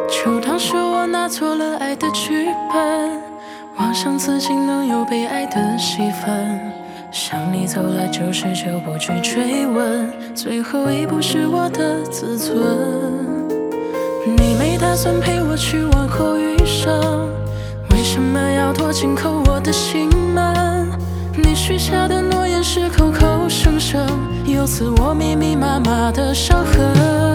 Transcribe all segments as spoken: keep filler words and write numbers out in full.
就当是我拿错了爱的剧本，妄想自己能有被爱的戏份。想你走了九十九不去追问，最后一步是我的自尊。你没打算陪我去往后余生，为什么要多紧扣我的心门？你许下的诺言是口口声声，由此我密密麻麻的伤痕。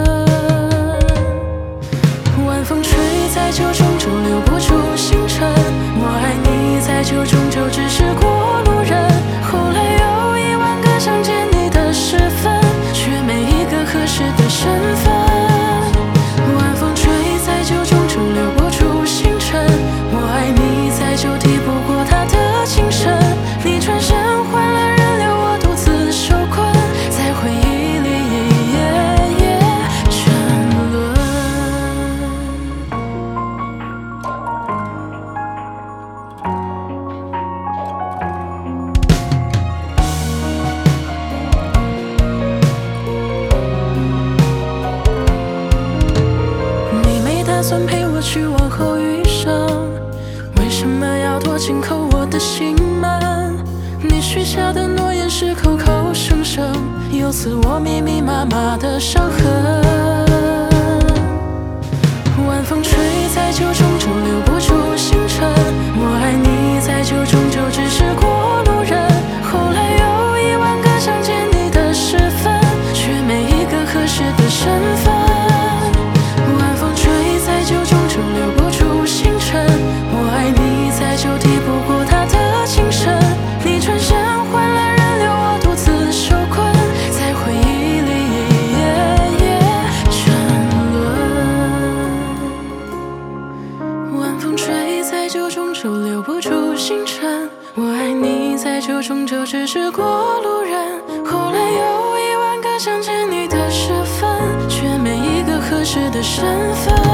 晚风吹在酒中，终留不住星辰。我爱你在酒中，就只是过路人。后来有一万个想见你的时分，却没一个合适的身份。晚风吹在酒中，终留不住星辰。我爱你在酒，抵不过他的情深。你转身换了人留我独自受困，在回忆里一夜夜沉沦。你没打算陪我去往后余生，为什么要多紧扣我的心门？你许下的诺言是口口声声，由此我密密麻麻的伤痕。晚风吹在酒中，终留不住星辰。我爱你在酒中，就只是过路人。后来有一万个想见你的时分，却没一个合适的身份。晚风吹在酒中，终留不住星辰。我爱你在酒，抵不过他的情深。你转身换了人留我独自受困，在回忆里一夜夜沉沦。晚风吹在酒中，就留不住星辰。我爱你在酒中，就只是过路人。后来有一万个想见你的时分，却没一个合适的身份。